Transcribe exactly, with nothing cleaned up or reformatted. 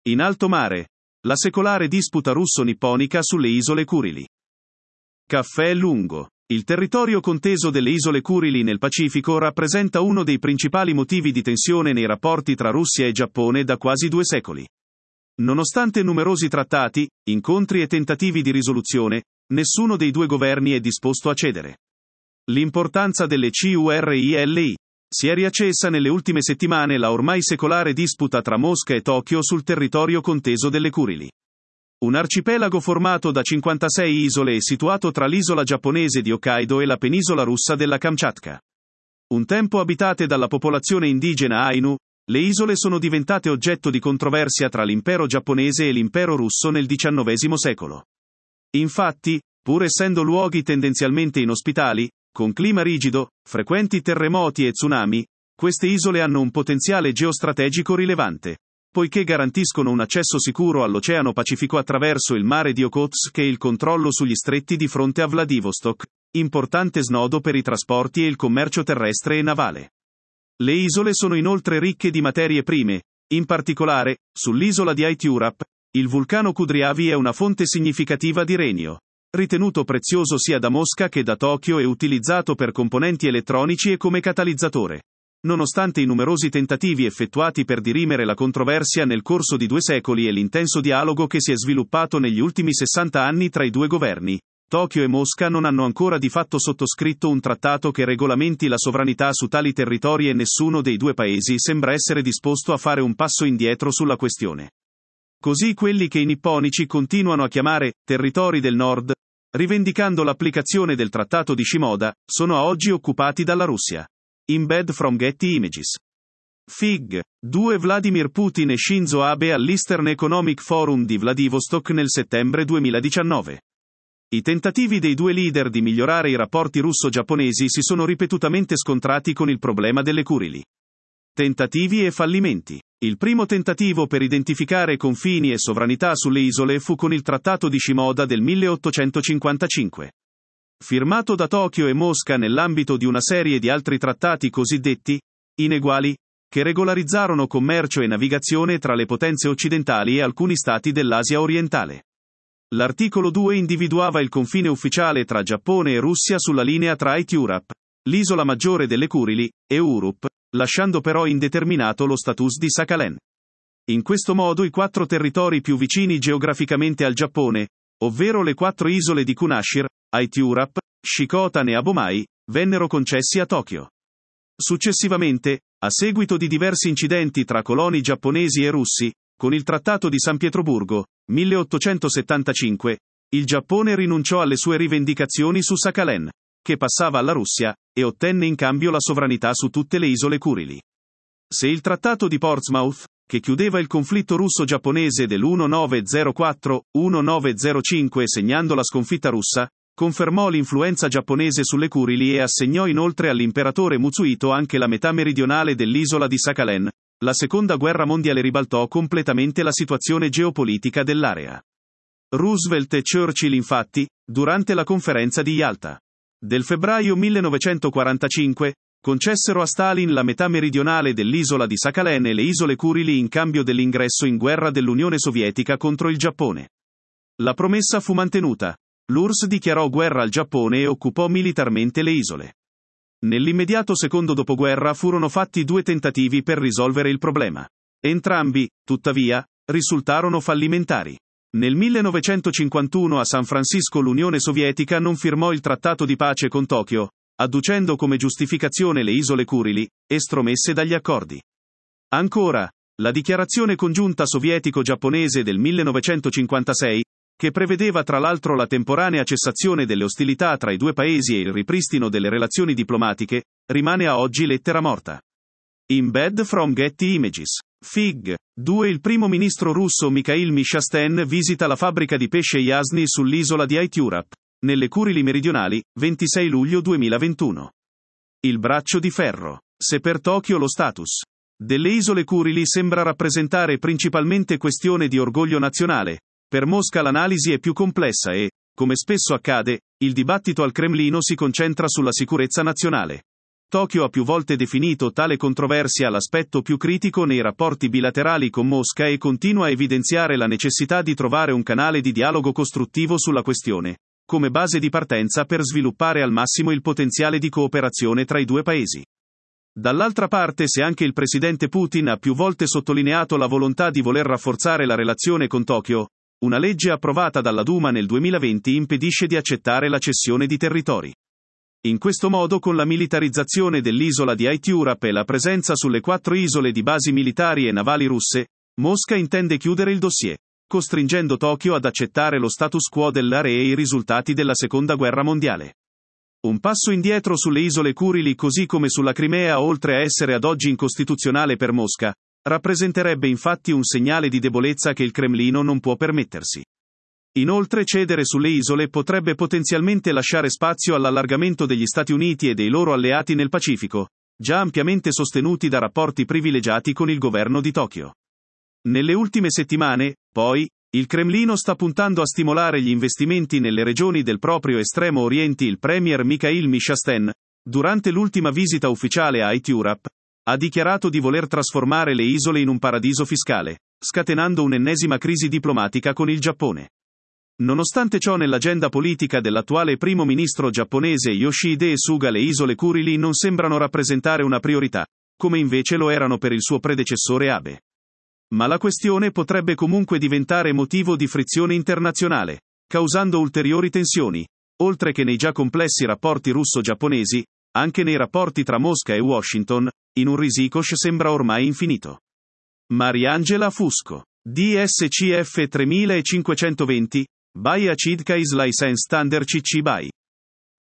In alto mare. La secolare disputa russo-nipponica sulle isole Kurili. Caffè lungo. Il territorio conteso delle isole Kurili nel Pacifico rappresenta uno dei principali motivi di tensione nei rapporti tra Russia e Giappone da quasi due secoli. Nonostante numerosi trattati, incontri e tentativi di risoluzione, nessuno dei due governi è disposto a cedere. L'importanza delle Kurili. Si è riaccesa nelle ultime settimane la ormai secolare disputa tra Mosca e Tokyo sul territorio conteso delle Kurili. Un arcipelago formato da cinquantasei isole e situato tra l'isola giapponese di Hokkaido e la penisola russa della Kamchatka. Un tempo abitate dalla popolazione indigena Ainu, le isole sono diventate oggetto di controversia tra l'impero giapponese e l'impero russo nel diciannovesimo secolo. Infatti, pur essendo luoghi tendenzialmente inospitali, con clima rigido, frequenti terremoti e tsunami, queste isole hanno un potenziale geostrategico rilevante, poiché garantiscono un accesso sicuro all'Oceano Pacifico attraverso il mare di Okhotsk e il controllo sugli stretti di fronte a Vladivostok, importante snodo per i trasporti e il commercio terrestre e navale. Le isole sono inoltre ricche di materie prime, in particolare, sull'isola di Aityurap, il vulcano Kudryavy è una fonte significativa di renio, ritenuto prezioso sia da Mosca che da Tokyo e utilizzato per componenti elettronici e come catalizzatore. Nonostante i numerosi tentativi effettuati per dirimere la controversia nel corso di due secoli e l'intenso dialogo che si è sviluppato negli ultimi sessanta anni tra i due governi, Tokyo e Mosca non hanno ancora di fatto sottoscritto un trattato che regolamenti la sovranità su tali territori e nessuno dei due paesi sembra essere disposto a fare un passo indietro sulla questione. Così quelli che i nipponici continuano a chiamare territori del nord, rivendicando l'applicazione del trattato di Shimoda, sono a oggi occupati dalla Russia. Embed from Getty Images. Fig. due Vladimir Putin e Shinzo Abe all'Eastern Economic Forum di Vladivostok nel settembre duemiladiciannove. I tentativi dei due leader di migliorare i rapporti russo-giapponesi si sono ripetutamente scontrati con il problema delle Kurili. Tentativi e fallimenti. Il primo tentativo per identificare confini e sovranità sulle isole fu con il Trattato di Shimoda del milleottocentocinquantacinque. Firmato da Tokyo e Mosca nell'ambito di una serie di altri trattati cosiddetti ineguali, che regolarizzarono commercio e navigazione tra le potenze occidentali e alcuni stati dell'Asia orientale. L'articolo due individuava il confine ufficiale tra Giappone e Russia sulla linea tra Aityurap, l'isola maggiore delle Kurili, e Urup, lasciando però indeterminato lo status di Sakhalin. In questo modo i quattro territori più vicini geograficamente al Giappone, ovvero le quattro isole di Kunashir, Aityurap, Shikotan e Abomai, vennero concessi a Tokyo. Successivamente, a seguito di diversi incidenti tra coloni giapponesi e russi, con il Trattato di San Pietroburgo, milleottocentosettantacinque, il Giappone rinunciò alle sue rivendicazioni su Sakhalin, che passava alla Russia, e ottenne in cambio la sovranità su tutte le isole Kurili. Se il Trattato di Portsmouth, che chiudeva il conflitto russo-giapponese del millenovecentoquattro millenovecentocinque segnando la sconfitta russa, confermò l'influenza giapponese sulle Kurili e assegnò inoltre all'imperatore Mutsuhito anche la metà meridionale dell'isola di Sakhalin, la seconda guerra mondiale ribaltò completamente la situazione geopolitica dell'area. Roosevelt e Churchill infatti, durante la conferenza di Yalta del febbraio millenovecentoquarantacinque, concessero a Stalin la metà meridionale dell'isola di Sakhalin e le isole Kurili in cambio dell'ingresso in guerra dell'Unione Sovietica contro il Giappone. La promessa fu mantenuta. L'U R S S dichiarò guerra al Giappone e occupò militarmente le isole. Nell'immediato secondo dopoguerra furono fatti due tentativi per risolvere il problema. Entrambi, tuttavia, risultarono fallimentari. Nel millenovecentocinquantuno a San Francisco l'Unione Sovietica non firmò il trattato di pace con Tokyo, adducendo come giustificazione le isole Kurili, estromesse dagli accordi. Ancora, la dichiarazione congiunta sovietico-giapponese del millenovecentocinquantasei, che prevedeva tra l'altro la temporanea cessazione delle ostilità tra i due paesi e il ripristino delle relazioni diplomatiche, rimane a oggi lettera morta. Embed from Getty Images. Fig. due Il primo ministro russo Mikhail Mishustin visita la fabbrica di pesce Yasny sull'isola di Aityurap, nelle Kurili meridionali, ventisei luglio duemilaventuno. Il braccio di ferro. Se per Tokyo lo status delle isole Kurili sembra rappresentare principalmente questione di orgoglio nazionale, per Mosca l'analisi è più complessa e, come spesso accade, il dibattito al Cremlino si concentra sulla sicurezza nazionale. Tokyo ha più volte definito tale controversia l'aspetto più critico nei rapporti bilaterali con Mosca e continua a evidenziare la necessità di trovare un canale di dialogo costruttivo sulla questione, come base di partenza per sviluppare al massimo il potenziale di cooperazione tra i due paesi. Dall'altra parte, se anche il presidente Putin ha più volte sottolineato la volontà di voler rafforzare la relazione con Tokyo, una legge approvata dalla Duma nel duemilaventi impedisce di accettare la cessione di territori. In questo modo, con la militarizzazione dell'isola di Aityurap e la presenza sulle quattro isole di basi militari e navali russe, Mosca intende chiudere il dossier, costringendo Tokyo ad accettare lo status quo dell'area e i risultati della Seconda Guerra Mondiale. Un passo indietro sulle isole Curili così come sulla Crimea, oltre a essere ad oggi incostituzionale per Mosca, rappresenterebbe infatti un segnale di debolezza che il Cremlino non può permettersi. Inoltre, cedere sulle isole potrebbe potenzialmente lasciare spazio all'allargamento degli Stati Uniti e dei loro alleati nel Pacifico, già ampiamente sostenuti da rapporti privilegiati con il governo di Tokyo. Nelle ultime settimane, poi, il Cremlino sta puntando a stimolare gli investimenti nelle regioni del proprio estremo oriente. Il premier Mikhail Mishustin, durante l'ultima visita ufficiale a Aityurap, ha dichiarato di voler trasformare le isole in un paradiso fiscale, scatenando un'ennesima crisi diplomatica con il Giappone. Nonostante ciò, nell'agenda politica dell'attuale primo ministro giapponese Yoshihide Suga le isole Kurili non sembrano rappresentare una priorità, come invece lo erano per il suo predecessore Abe. Ma la questione potrebbe comunque diventare motivo di frizione internazionale, causando ulteriori tensioni, oltre che nei già complessi rapporti russo-giapponesi, anche nei rapporti tra Mosca e Washington, in un risikosh sembra ormai infinito. Mariangela Fusco. D S C F tremilacinquecentoventi, by Acid Case License Standard C C B Y.